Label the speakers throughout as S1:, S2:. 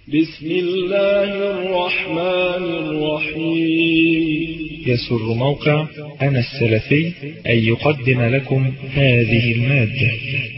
S1: بسم الله الرحمن الرحيم.
S2: يسر موقع أنا السلفي أن يقدم لكم هذه المادة.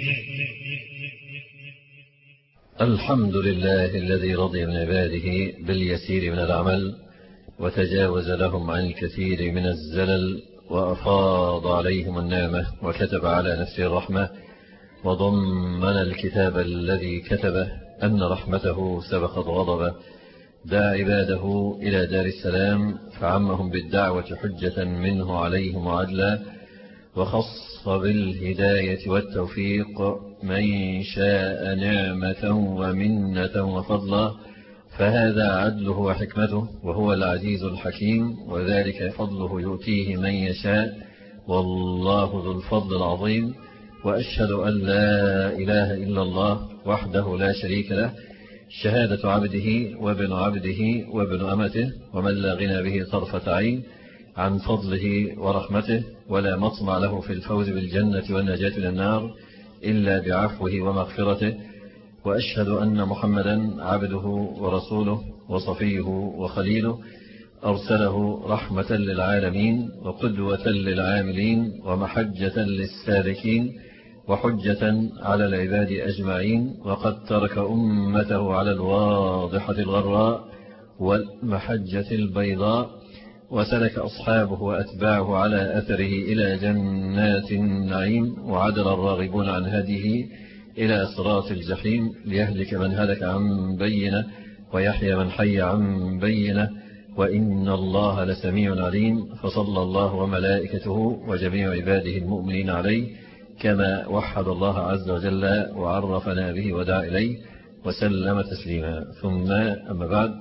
S3: الحمد لله الذي رضي من عباده باليسير من العمل وتجاوز لهم عن الكثير من الزلل وأفاض عليهم النعمة وكتب على نفسه الرحمة وضمن الكتاب الذي كتبه أن رحمته سبقت غضبه، دعا عباده إلى دار السلام فعمهم بالدعوة حجة منه عليهم وعدلا، وخص بالهداية والتوفيق من شاء نعمة ومنة وفضلا، فهذا عدله وحكمته وهو العزيز الحكيم، وذلك فضله يؤتيه من يشاء والله ذو الفضل العظيم. وأشهد أن لا إله إلا الله وحده لا شريك له، شهادة عبده وابن عبده وابن أمته، ومن لا غنى به طرفة عين عن فضله ورحمته، ولا مطمع له في الفوز بالجنة والنجاة من النار إلا بعفوه ومغفرته. وأشهد أن محمدا عبده ورسوله وصفيه وخليله، أرسله رحمة للعالمين وقدوة للعاملين ومحجة للسالكين وحجة على العباد أجمعين، وقد ترك أمته على الواضحة الغراء والمحجة البيضاء، وسلك أصحابه وأتباعه على أثره إلى جنات النعيم، وعدل الراغبون عن هديه إلى صراط الجحيم، ليهلك من هلك عن بينه ويحيى من حي عن بينه، وإن الله لسميع عليم. فصلى الله وملائكته وجميع عباده المؤمنين عليه كما وحد الله عز وجل وعرفنا به ودعا إليه وسلم تسليما. ثم أما بعد،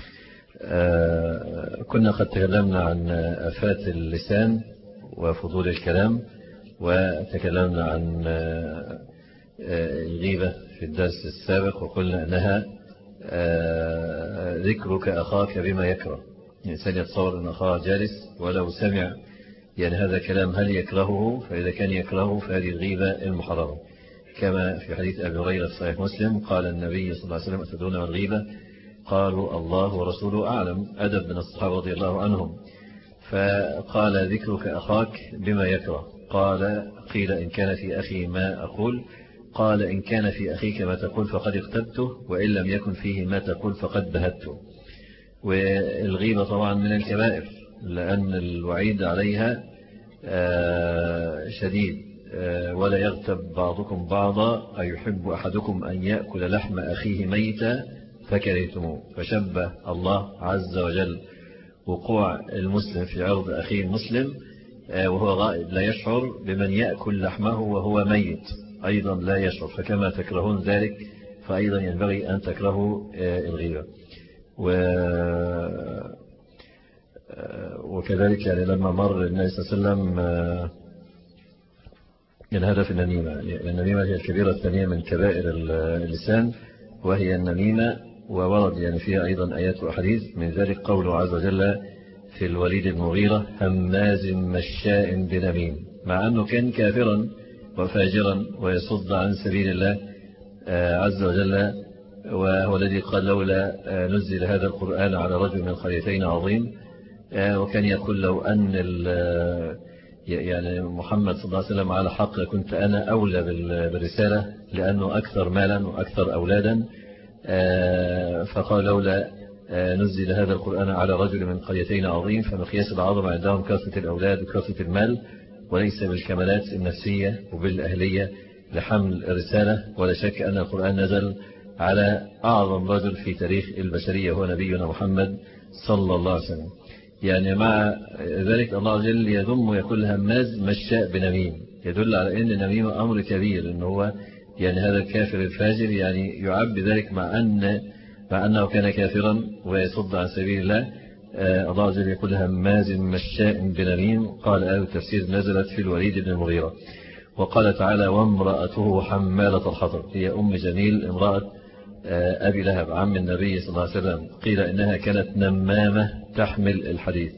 S3: كنا قد تكلمنا عن آفات اللسان وفضول الكلام، وتكلمنا عن الغيبة في الدرس السابق، وقلنا أنها ذكرك أخاك بما يكره. الإنسان يتصور أن أخاه جالس ولو سمع يعني هذا كلام هل يكرهه، فإذا كان يكرهه فهذه الغيبة المحرمة، كما في حديث أبي هريرة في صحيح مسلم قال النبي صلى الله عليه وسلم: أتدرون ما الغيبة؟ قالوا: الله ورسوله أعلم. أدب من الصحابة رضي الله عنهم. فقال: ذكرك أخاك بما يكره. قيل: إن كان في أخي ما أقول. قال: إن كان في أخيك ما تقول فقد اغتبته، وإن لم يكن فيه ما تقول فقد بهته. والغيبة طبعا من الكبائر، لأن الوعيد عليها شديد. ولا يغتب بعضكم بعضا، أيحب أحدكم أن يأكل لحم أخيه ميتا فكرهتموه. فشبه الله عز وجل وقوع المسلم في عرض أخيه المسلم وهو غائب لا يشعر بمن يأكل لحمه وهو ميت أيضا لا يشعر، فكما تكرهون ذلك فأيضا ينبغي أن تكرهوا الغيبة. وكذلك يعني لما مر النبي صلى الله عليه وسلم الهدف النميمة. النميمة هي الكبيرة الثانية من كبائر اللسان، وهي النميمة، وورد يعني فيها أيضا آيات وحديث، من ذلك قوله عز وجل في الوليد بن المغيرة: هماز مشاء بنميم، مع أنه كان كافرا وفاجرا ويصد عن سبيل الله عز وجل، وهو الذي قال: لولا نزل هذا القرآن على رجل من القريتين عظيم. وكان يقول: لو أن يعني محمد صلى الله عليه وسلم على حق كنت أنا أولى بالرسالة، لأنه أكثر مالا وأكثر أولادا. فقال: لولا نزل هذا القرآن على رجل من قريتين عظيم. فمقياس العظمة عندهم كثرة الأولاد وكثرة المال، وليس بالكمالات النفسية وبالأهلية لحمل الرسالة. ولا شك أن القرآن نزل على أعظم رجل في تاريخ البشرية هو نبينا محمد صلى الله عليه وسلم. يعني مع ذلك الله عز وجل يذم ويقول: هماز مشاء بنميم، يدل على أن النميمة أمر كبير، إن هو يعني هذا الكافر الفاجر يعني يعب ذلك مع أنه كان كافرا ويصد عن سبيل الله. الله عز وجل يقول: هماز مشاء بنميم. قال آية التفسير نزلت في الوليد بن المغيرة. وقال تعالى: وامرأته حمالة الحطب، هي أم جميل امرأة أبي لهب عم النبي صلى الله عليه وسلم. قيل إنها كانت نمامة تحمل الحديث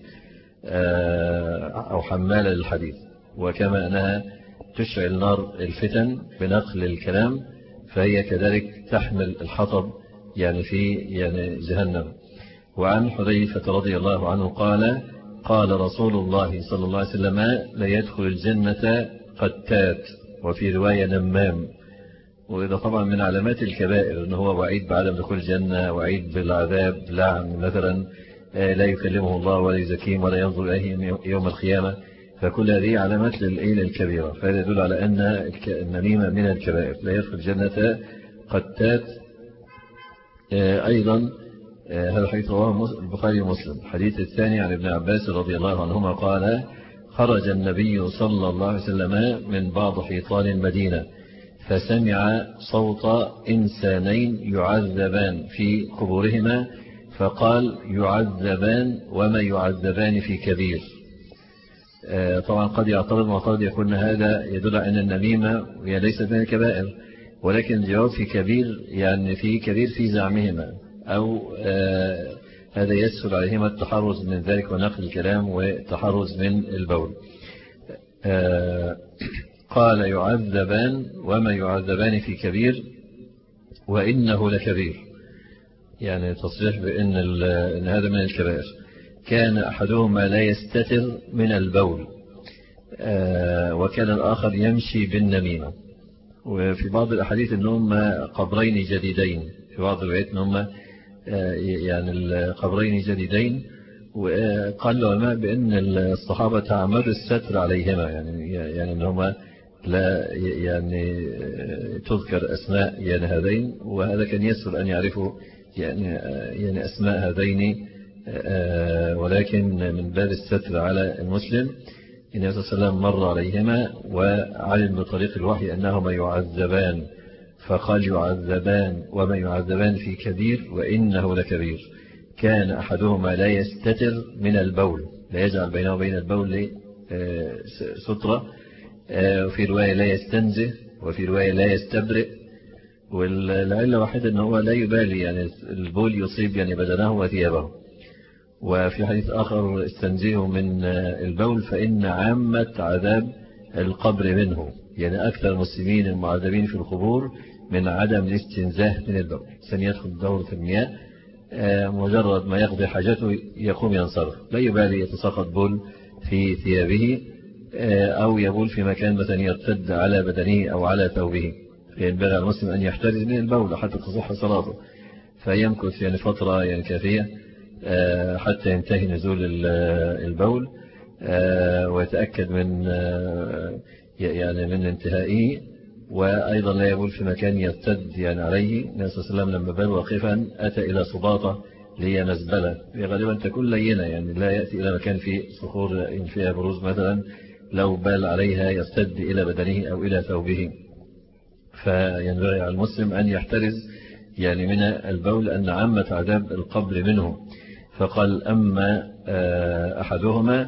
S3: أو حمالة للحديث، وكما أنها تشعل نار الفتن بنقل الكلام، فهي كذلك تحمل الحطب يعني في يعني جهنم. وعن حذيفة رضي الله عنه قال قال رسول الله صلى الله عليه وسلم لا يدخل الجنة قتات، وفي رواية نمام. وإذا طبعا من علامات الكبائر أنه هو وعيد بعدم دخول الجنة، وعيد بالعذاب، لعن مثلا، لا يكلمه الله ولا يزكيهم ولا ينظر إليهم يوم القيامة. فكل هذه علامات للكبيرة، فهذا يدل على أن النميمة من الكبائر. لا يدخل الجنة قتات. أيضا هذا حديث رواه البخاري ومسلم. الحديث الثاني عن ابن عباس رضي الله عنهما قال خرج النبي صلى الله عليه وسلم من بعض حيطان المدينة فسمع صوت إنسانين يعذبان في قبورهما، فقال يعذبان وما يعذبان في كبير. طبعا قد يعترض معترض يقول هذا يدل على أن النميمة هي ليست من الكبائر، ولكن الجواب في كبير يعني في كبير في زعمهما، أو هذا يسهل عليهما التحرز من ذلك ونقل الكلام والتحرز من البول. قال يعذبان وما يعذبان في كبير وإنه لكبير، يعني تصريح بأن إن هذا من الكبائر. كان أحدهما لا يستتر من البول، وكان الآخر يمشي بالنميمة. وفي بعض الأحاديث أنهم قبرين جديدين، في بعض الروايات أنهم يعني القبرين جديدين. وقال العلماء بأن الصحابة تعمدوا الستر عليهما، يعني أنهما لا يعني تذكر أسماء يعني هذين، وهذا كان يسهل أن يعرفوا يعني أسماء هذين، ولكن من باب الستر على المسلم النبي صلى الله عليه وسلم مر عليهما وعلم بطريق الوحي أنهما يعذبان، فقال يعذبان وما يعذبان في كبير وإنه لكبير. كان أحدهما لا يستتر من البول، لا يجعل بينه وبين البول سترة، وفي رواية لا يستنزه، وفي رواية لا يستبرئ. والعلة واحدة أنه لا يبالي، يعني البول يصيب يعني بدنه وثيابه. وفي حديث آخر استنزيه من البول فإن عامة عذاب القبر منه، يعني أكثر المسلمين المعذبين في القبور من عدم الاستنزاه من البول. سيدخل دورة المياه مجرد ما يقضي حاجته يقوم ينصرف، لا يبالي يتساقط بول في ثيابه أو يبول في مكان مثلا يرتد على بدنه أو على ثوبه. ينبغي على المسلم أن يحترز من البول حتى تصح صلاته، فيمكث يعني فترة يعني كافية حتى ينتهي نزول البول، ويتأكد من يعني من انتهائه. وأيضا لا يبول في مكان يرتد يعني عليه. النبي صلى الله عليه وسلم لما بال واقفا أتى إلى صباطة لهي مزبلة، غالبا تكون لينة، يعني لا يأتي إلى مكان فيه صخور فيها بروز مثلا، لو بال عليها يرتد إلى بدنه أو إلى ثوبه. فينبغي على المسلم أن يحترز يعني من البول، أن عامة عذاب القبر منه. فقال أما أحدهما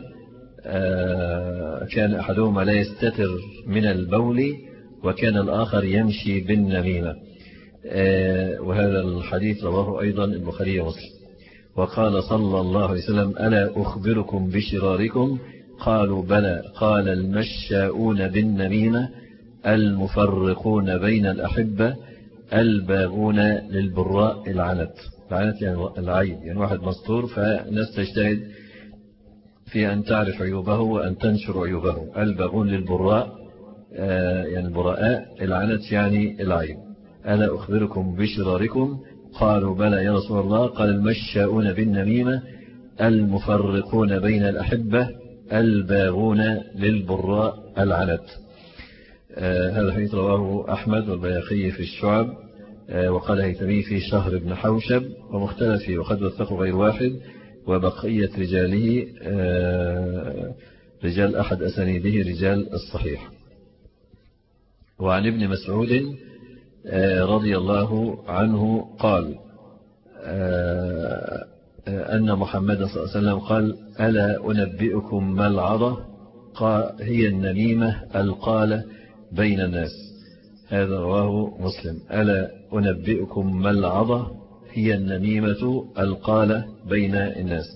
S3: كان أحدهما لا يستتر من البول وكان الآخر يمشي بالنميمة. وهذا الحديث رواه أيضا البخاري ومسلم. وقال صلى الله عليه وسلم ألا أخبركم بشراركم؟ قالوا بلى. قال المشاؤون بالنميمة، المفرقون بين الأحبة، الباغون للبراء العنت. العنت يعني العيب، يعني واحد مستور فالناس تجتهد في أن تعرف عيوبه وأن تنشر عيوبه. الباغون للبراء يعني البراء، العنت يعني العيب. ألا أخبركم بشراركم؟ قالوا بلى يا رسول الله. قال المشاؤون بالنميمة، المفرقون بين الأحبة، الباغون للبراء العنت. هذا الحديث رواه أحمد والبيهقي في الشعب، وقال هيثمي في شهر ابن حوشب ومختلف فيه، وقد وثقوا غير واحد، وبقية رجاله رجال أحد أسانيده رجال الصحيح. وعن ابن مسعود رضي الله عنه قال أن محمد صلى الله عليه وسلم قال ألا أنبئكم ما العظة؟ قال هي النميمة القالة بين الناس. هذا رواه مسلم. ألا أنبئكم ما العظة؟ هي النميمة القالة بين الناس.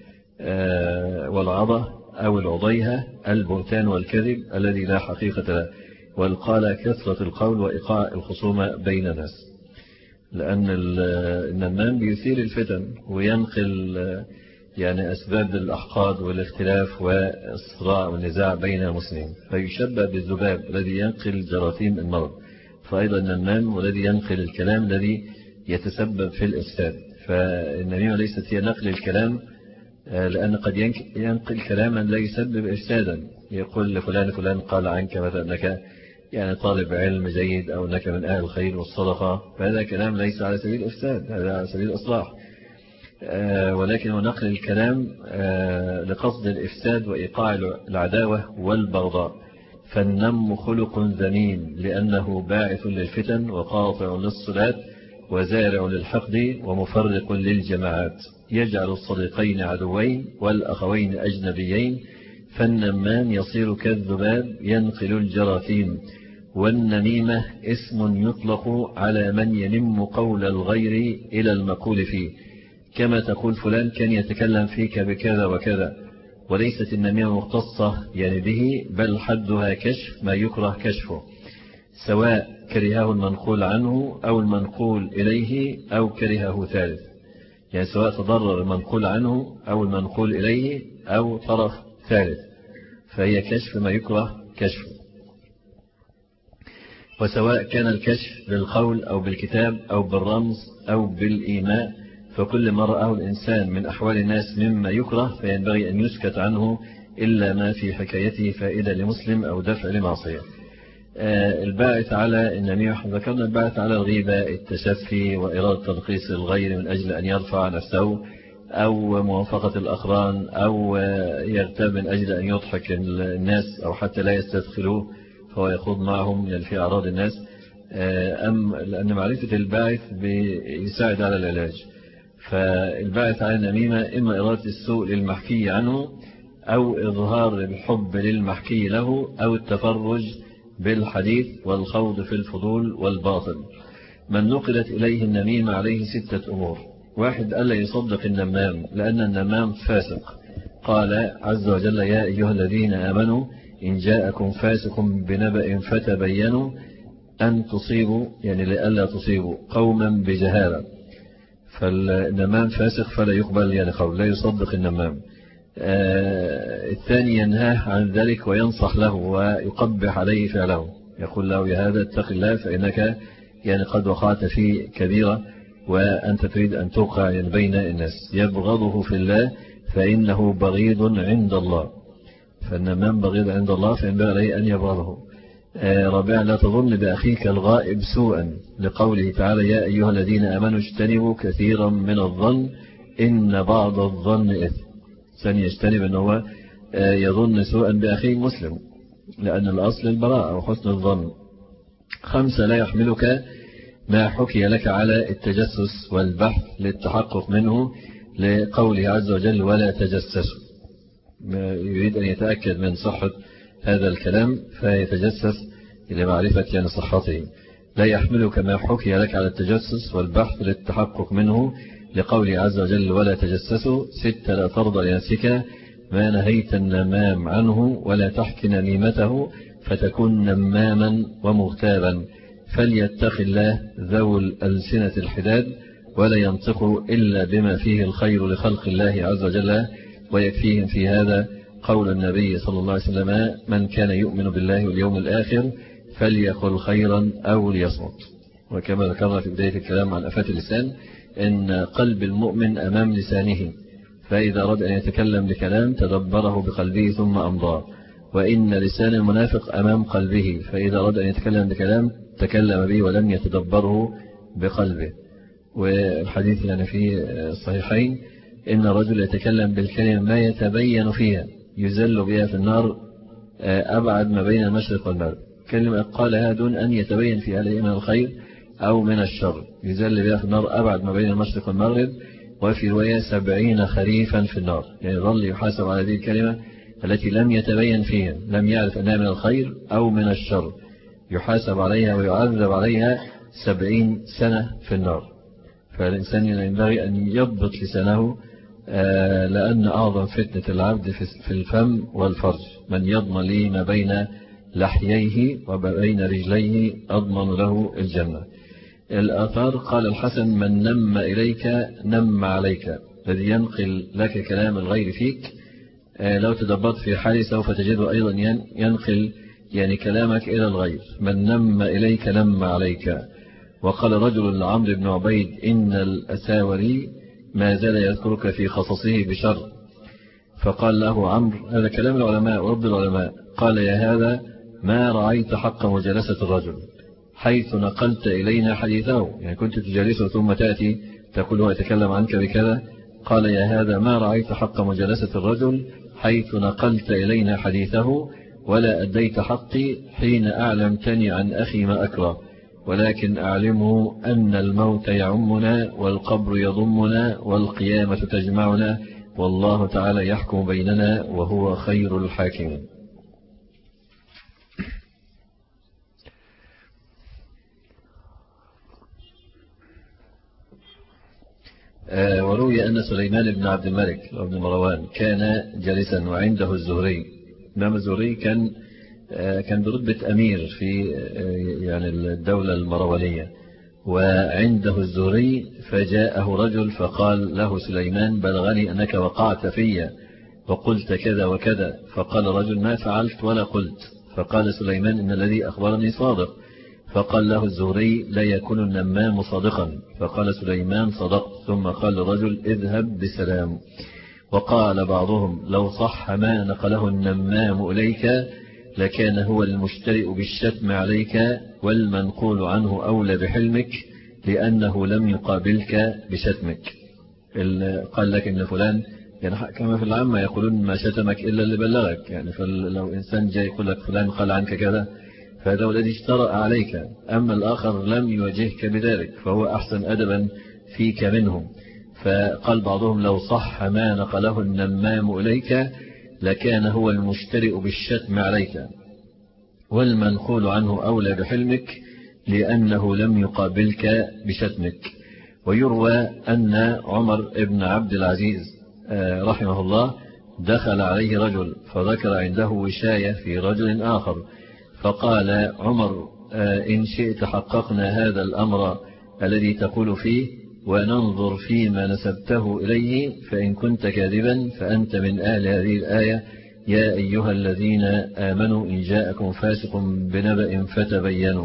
S3: والعظة أو العضيها البهتان والكذب الذي لا حقيقة له، والقالة كثرة القول وإيقاع الخصومة بين الناس. لأن النمام بيثير الفتن وينقل يعني أسباب الأحقاد والاختلاف والصراع والنزاع بين المسلمين، فيشبه بالذباب الذي ينقل جراثيم المرض، فأيضا النمام والذي ينقل الكلام الذي يتسبب في الإفساد. فالنميمة ليست هي نقل الكلام، لأن قد ينقل كلاما لا يسبب إفسادا، يقول لفلان فلان قال عنك مثلا أنك يعني طالب علم جيد أو أنك من أهل الخير والصدقة، فهذا كلام ليس على سبيل الإفساد، هذا على سبيل الإصلاح. ولكن نقل الكلام لقصد الإفساد وإيقاع العداوة والبغضاء. فالنم خلق ذميم لأنه باعث للفتن وقاطع للصلات وزارع للحقد ومفرق للجماعات، يجعل الصديقين عدوين والأخوين أجنبيين. فالنمام يصير كالذباب ينقل الجراثيم. والنميمة اسم يطلق على من ينم قول الغير إلى المقول فيه، كما تقول فلان كان يتكلم فيك بكذا وكذا. وليست النميمة مختصة يعني به، بل حدها كشف ما يكره كشفه، سواء كرهه المنقول عنه أو المنقول إليه أو كرهه ثالث، يعني سواء تضرر المنقول عنه أو المنقول إليه أو طرف ثالث، فهي كشف ما يكره كشفه. وسواء كان الكشف بالقول أو بالكتاب أو بالرمز أو بالإيماء، فكل ما رآه الإنسان من أحوال الناس مما يكره فينبغي أن يسكت عنه إلا ما في حكايته فائدة لمسلم أو دفع لمعصية. الباعث على النميمة ذكرنا الباعث على الغيبة التشفي وإرادة تنقيص الغير من أجل أن يرفع نفسه أو موافقة الأقران أو يغتاب من أجل أن يضحك الناس أو حتى لا يستدخلوه فهو يخوض معهم يعني في أعراض الناس. لأن معرفة الباعث بيساعد على العلاج. فالباعث على النميمة إما إرادة السوء للمحكي عنه أو إظهار الحب للمحكي له أو التفرج بالحديث والخوض في الفضول والباطل. من نقلت إليه النميمة عليه 6 أمور. 1 ألا يصدق النمام لأن النمام فاسق. قال عز وجل يا أيها الذين آمنوا إن جاءكم فاسق بنبأ فتبينوا أن تصيبوا يعني لألا تصيبوا قوما بجهالة. فالنمام فاسق فلا يقبل يعني قول، لا يصدق النمام. 2 ينهاه عن ذلك وينصح له ويقبح عليه فعله، يقول له يا هذا اتق الله فإنك يعني قد وقعت في كبيرة وأنت تريد أن توقع يعني بين الناس. يبغضه في الله فإنه بغيض عند الله، فالنمام بغيض عند الله فإنبغي عليه أن يبغضه. 4 لا تظن بأخيك الغائب سوءا لقوله تعالى يا أيها الذين آمنوا اجتنبوا كثيرا من الظن إن بعض الظن إثم. ثاني يجتنب أنه يظن سوءا بأخيه مسلم لأن الأصل البراءة وحسن الظن. 5 لا يحملك ما حكي لك على التجسس والبحث للتحقق منه لقوله عز وجل ولا تجسسوا، يريد أن يتأكد من صحة هذا الكلام فيتجسس لمعرفة يعني صحته. لا يحملك ما حكي لك على التجسس والبحث للتحقق منه لقوله عز وجل ولا تجسسوا. 6 لا ترضى لنفسك ما نهيت النمام عنه ولا تحكي نميمته فتكون نماما ومغتابا. فليتق الله ذو الألسنة الحداد ولا ينطق إلا بما فيه الخير لخلق الله عز وجل ويكفيهم في هذا قول النبي صلى الله عليه وسلم من كان يؤمن بالله واليوم الآخر فليقل خيرا أو ليصمت. وكما ذكرنا في بداية الكلام عن آفات اللسان إن قلب المؤمن أمام لسانه، فإذا أراد أن يتكلم بكلام تدبره بقلبه ثم أمضاه، وإن لسان المنافق أمام قلبه فإذا أراد أن يتكلم بكلام تكلم به ولم يتدبره بقلبه. والحديث يعني في الصحيحين إن الرجل يتكلم بالكلمة ما يتبين فيها يزل بها في النار أبعد ما بين المشرق والمغرب. كلمة قالها دون أن يتبين فيها من الخير أو من الشر، يزل بها في النار أبعد ما بين المشرق والمغرب. وفي رواية 70 خريفا في النار، يعني ظل يحاسب على هذه الكلمة التي لم يتبين فيها، لم يعرف أنها من الخير أو من الشر، يحاسب عليها ويعذب عليها 70 سنة في النار. فالإنسان ينبغي أن يضبط لسانه لأن أعظم فتنة العبد في الفم والفرج. من يضمن لي ما بين لحييه وبين رجليه أضمن له الجنة. الآثار قال الحسن: من نم إليك نم عليك، الذي ينقل لك كلام الغير فيك لو تدبرت في حالي سوف تجده أيضا ينقل يعني كلامك إلى الغير. من نم إليك نم عليك. وقال رجل لعمرو بن عبيد: إن الأساوري ما زال يذكرك في خصصه بشر. فقال له عمرو: هذا كلام العلماء ورب العلماء. قال: يا هذا ما رعيت حق مجالسة الرجل حيث نقلت إلينا حديثه، يعني كنت تجالسه ثم تأتي تقول هو يتكلم عنك بكذا. قال: يا هذا ما رعيت حق مجالسة الرجل حيث نقلت إلينا حديثه، ولا أديت حقي حين أعلمتني عن أخي ما أكره، ولكن أعلمه أن الموت يعمنا والقبر يضمنا والقيامة تجمعنا، والله تعالى يحكم بيننا وهو خير الحاكمين. وروي أن سليمان بن عبد الملك بن مروان كان جالسا وعنده الزهري. إمام الزهري كان برتبة أمير في يعني الدولة المروانية، وعنده الزهري. فجاءه رجل فقال له سليمان: بلغني أنك وقعت في وقلت كذا وكذا. فقال رجل: ما فعلت ولا قلت. فقال سليمان: إن الذي أخبرني صادق. فقال له الزهري: لا يكون النمام صادقا. فقال سليمان: صدقت. ثم قال الرجل: اذهب بسلام. وقال بعضهم: لو صح ما نقله النمام إليك لكان هو المشترئ بالشتم عليك، والمنقول عنه أولى بحلمك لأنه لم يقابلك بشتمك. قال لك إن فلان، يعني كما في العامة يقولون: ما شتمك إلا اللي بلغك. يعني فلو إنسان جاي يقول لك فلان قال عنك كذا فهذا الذي اشترأ عليك، أما الآخر لم يواجهك بذلك فهو أحسن أدبا فيك منهم. فقال بعضهم: لو صح ما نقله النمام إليك لكان هو المشترئ بالشتم عليك، والمنقول عنه أولى بحلمك لأنه لم يقابلك بشتمك. ويروى أن عمر بن عبد العزيز رحمه الله دخل عليه رجل فذكر عنده وشاية في رجل آخر، فقال عمر: إن شئت حققنا هذا الأمر الذي تقول فيه وننظر فيما نسبته إليه، فإن كنت كاذبا فأنت من أهل هذه الآية: يا أيها الذين آمنوا إن جاءكم فاسق بنبأ فتبينوا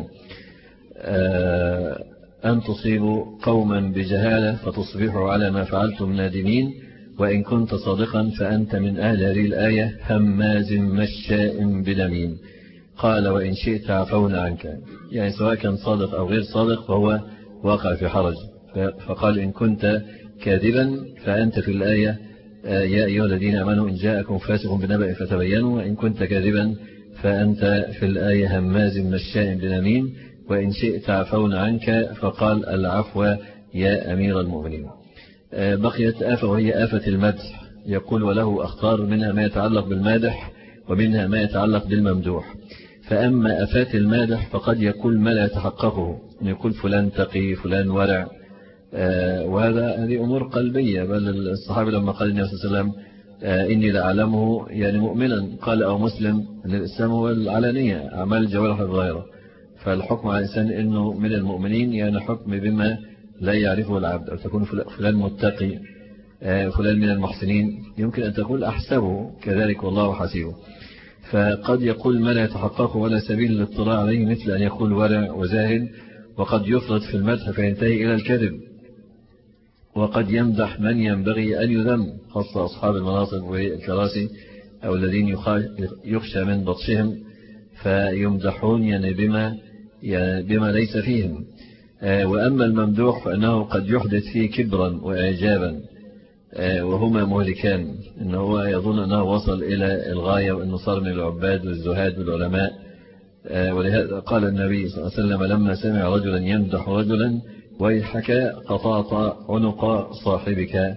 S3: أن تصيبوا قوما بجهالة فتصبحوا على ما فعلتم نادمين، وإن كنت صادقا فأنت من أهل هذه الآية: هماز مشاء بنميم. قال: وإن شئت عفونا عنك. يعني سواء كان صادق أو غير صادق فهو واقع في حرج. فقال: إن كنت كاذبا فأنت في الآية: يا أيها الذين آمنوا إن جاءكم فاسق بنبأ فتبينوا، وإن كنت كاذبا فأنت في الآية: هماز مشاء بنميم. وإن شئت عفونا عنك. فقال: العفو يا أمير المؤمنين. بقيت آفة وهي آفة المدح. يقول: وله أخطار، منها ما يتعلق بالمادح ومنها ما يتعلق بالممدوح. فأما آفات المادح فقد يقول ما لا يتحققه، أن يقول فلان تقي، فلان ورع، هذه أمور قلبية. بل الصحابي لما قال النبي صلى الله عليه وسلم: إني لأعلمه يعني مؤمنا، قال: أو مسلم، أن الإسلام هو العلانية، أعمال الجوارح الظاهرة. فالحكم على الإنسان إنه من المؤمنين يعني حكم بما لا يعرفه العبد. أو تكون فلان متقي، فلان من المحسنين، يمكن أن تقول أحسبه كذلك والله حسيبه. فقد يقول ما لا يتحققه ولا سبيل للاطلاع عليه، مثل أن يقول ورع وزاهد، وقد يفرط في المدح فينتهي إلى الكذب. وقد يمدح من ينبغي أن يذم، خاصة أصحاب المناصب والكراسي أو الذين يخشى من بطشهم، فيمدحون يعني بما ليس فيهم. وأما الممدوح فإنه قد يحدث فيه كبرا وإعجابا، وهما مهلكان. إنه هو يظن أنه وصل إلى الغاية وأنه صار من العباد والزهاد والعلماء. ولهذا قال النبي صلى الله عليه وسلم لما سمع رجلا يمدح رجلا: ويحك قطعت عنق صاحبك.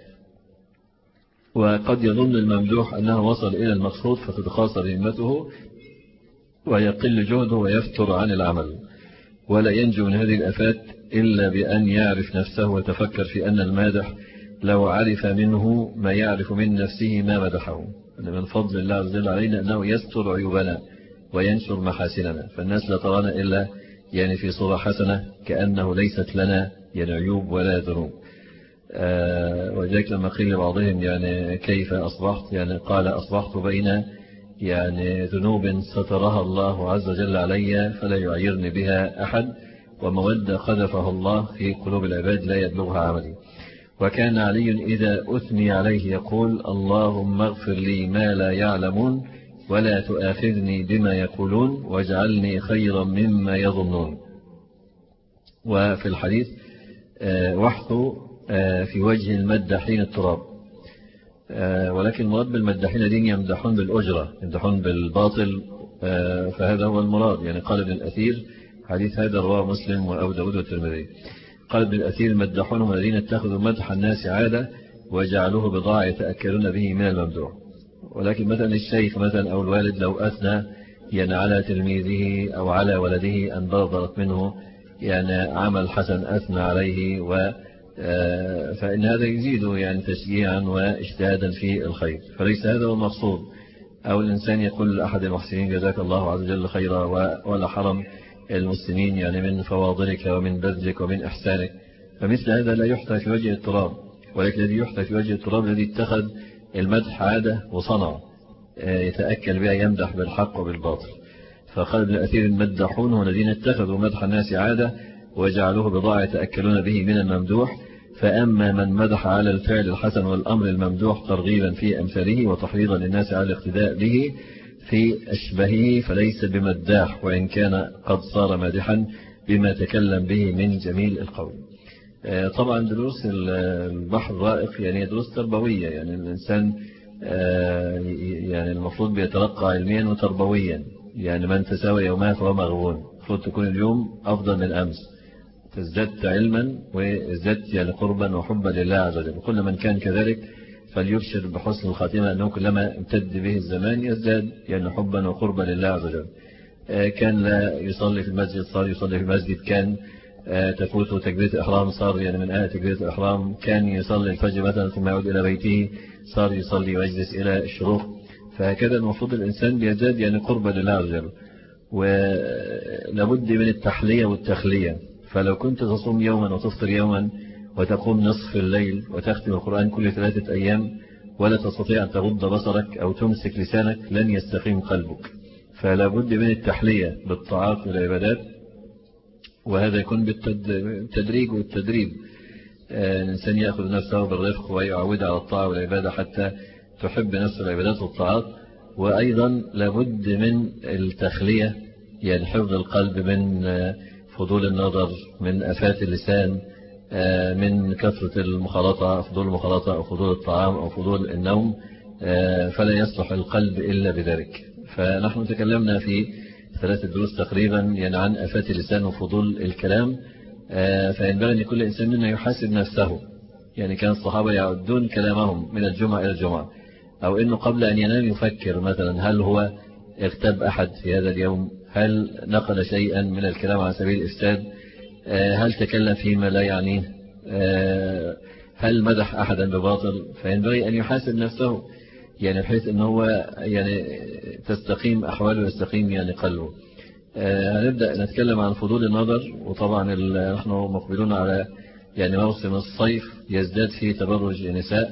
S3: وقد يظن الممدوح أنه وصل إلى المقصود فتتخاصر همته ويقل جهده ويفتر عن العمل، ولا ينجو من هذه الآفات إلا بأن يعرف نفسه ويتفكر في أن المادح لو عرف منه ما يعرف من نفسه ما مدحه. من فضل الله عز وجل علينا أنه يستر عيوبنا وينشر محاسننا، فالناس لا ترانا إلا يعني في صورة حسنة كأنه ليست لنا يعني عيوب ولا ذنوب. وذلك لما قيل لبعضهم يعني كيف أصبحت، يعني قال أصبحت بين يعني ذنوب سترها الله عز وجل علي فلا يعيرني بها أحد، ومودة قذفه الله في قلوب العباد لا يبلغها عملي. وكان علي إذا أثني عليه يقول اللهم اغفر لي ما لا يعلمون ولا تؤاخذني بما يقولون واجعلني خيرا مما يظنون. وفي الحديث وحثوا في وجه المدحين التراب، ولكن المراد بالمدحين دين يمدحون بالأجرة، يمدحون بالباطل، فهذا هو المراد. يعني قال ابن الأثير، حديث هذا رواه مسلم وأبو داود والترمذي، قال ابن الأثير المدحون هم الذين اتخذوا مدح الناس عادة وجعلوه بضاعة يتأكلون به من الممدوح. ولكن مثلا الشيخ مثلا أو الوالد لو أثنى يعني على تلميذه أو على ولده أن بلغت منه يعني عمل حسن أثنى عليه فإن هذا يزيد يعني تشجيعا واجتهادا في الخير، فليس هذا هو المقصود. أو الإنسان يقول لأحد المحسنين جزاك الله عز وجل خيرا ولا حرم المسلمين يعني من فواضلك ومن بذلك ومن إحسانك، فمثل هذا لا يحتى في وجه التراب. ولكن الذي يحتى في وجه التراب الذي اتخذ المدح عادة وصنع يتأكل بها يمدح بالحق وبالباطل. فقال ابن الأثير المدحون هم الذين اتخذوا مدح الناس عادة وجعلوه بضاعة يتأكلون به من الممدوح. فأما من مدح على الفعل الحسن والأمر الممدوح ترغيبا في أمثاله وتحريضا للناس على الاقتداء به في أشبهه فليس بمداح، وإن كان قد صار مادحا بما تكلم به من جميل القول. طبعا دروس البحر الرائق يعني دروس تربوية، يعني الإنسان يعني المفروض بيتلقى علميا وتربويا. يعني من تساوى يومها فهو مغبون، المفروض تكون اليوم أفضل من أمس، تزددت علما وازددت يعني قربا وحبا لله عز وجل. وكل من كان كذلك فليبشر بحسن الخاتمة أنه كلما امتد به الزمان يزداد يعني حبا وقربا لله عز وجل. كان لا يصلي في المسجد صار يصلي في المسجد، كان تفوته تكبيرة الإحرام صار يعني من آية تكبيرة الإحرام، كان يصلي الفجر مثلا ثم يعود إلى بيته صار يصلي ويجلس إلى الشروق. فهكذا المفروض الإنسان بيزداد يعني قربا لله عز وجل. ولابد من التحلية والتخلية. فلو كنت تصوم يوما وتفطر يوما وتقوم نصف الليل وتختم القرآن كل 3 أيام ولا تستطيع أن تغض بصرك أو تمسك لسانك لن يستقيم قلبك. فلا بد من التحلية بالطاعات والعبادات، وهذا يكون بالتدريج والتدريب. الإنسان يأخذ نفسه بالرفق ويعود على الطاعة والعبادة حتى تحب نفس العبادات والطاعات. وأيضا لابد من التخلية، يعني حفظ القلب من فضول النظر، من أفات اللسان، من كثرة المخالطة، فضول المخالطة أو فضول الطعام أو فضول النوم، فلا يصلح القلب إلا بذلك. فنحن تكلمنا في 3 دروس تقريبا يعني عن أفات اللسان وفضول الكلام. فينبغي أن كل إنسان منا يحاسب نفسه. يعني كان الصحابة يعدون كلامهم من الجمعة إلى الجمعة، أو أنه قبل أن ينام يفكر مثلا هل هو اغتاب أحد في هذا اليوم، هل نقل شيئا من الكلام على سبيل الإفساد، هل تكلم فيما لا يعنيه، هل مدح أحدا بباطل. فينبغي أن يحاسب نفسه يعني بحيث أنه هو يعني تستقيم أحواله ويستقيم يعني قلبه. هنبدأ نتكلم عن فضول النظر. وطبعا نحن مقبلون على يعني موسم الصيف يزداد فيه تبرج النساء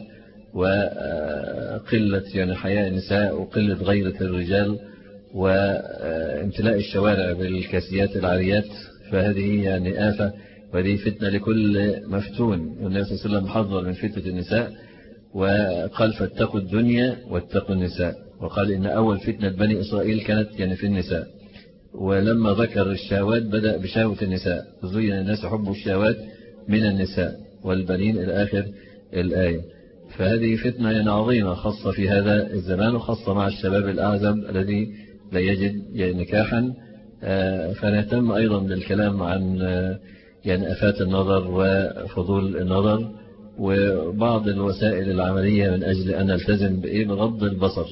S3: وقلة يعني حياء النساء وقلة غيرة الرجال وامتلاء الشوارع بالكاسيات العاريات. فهذه يعني آفة وهذه فتنة لكل مفتون. والنبي صلى الله عليه وسلم حذر من فتنة النساء وقال فاتقوا الدنيا واتقوا النساء. وقال إن أول فتنة بني إسرائيل كانت يعني في النساء. ولما ذكر الشهوات بدأ بشهوة النساء، زين الناس حب الشهوات من النساء والبنين إلى آخر الآية. فهذه فتنة يعني عظيمة خاصة في هذا الزمان وخاصة مع الشباب الأعزب الذي لا يجد يعني نكاحا. فنهتم أيضا بالكلام عن يعني أفات النظر وفضول النظر وبعض الوسائل العملية من أجل أن نلتزم بغض البصر.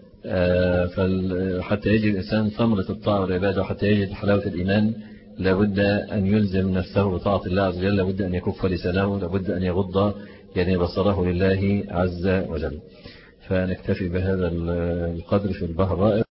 S3: حتى يجد الإنسان ثمرة الطاعة والعبادة وحتى يجد حلاوة الإيمان لابد أن يلزم نفسه بطاعة الله عز وجل، لابد أن يكف لسانه، لابد أن يغض يعني بصره لله عز وجل. فنكتفي بهذا القدر في البحر الرائق.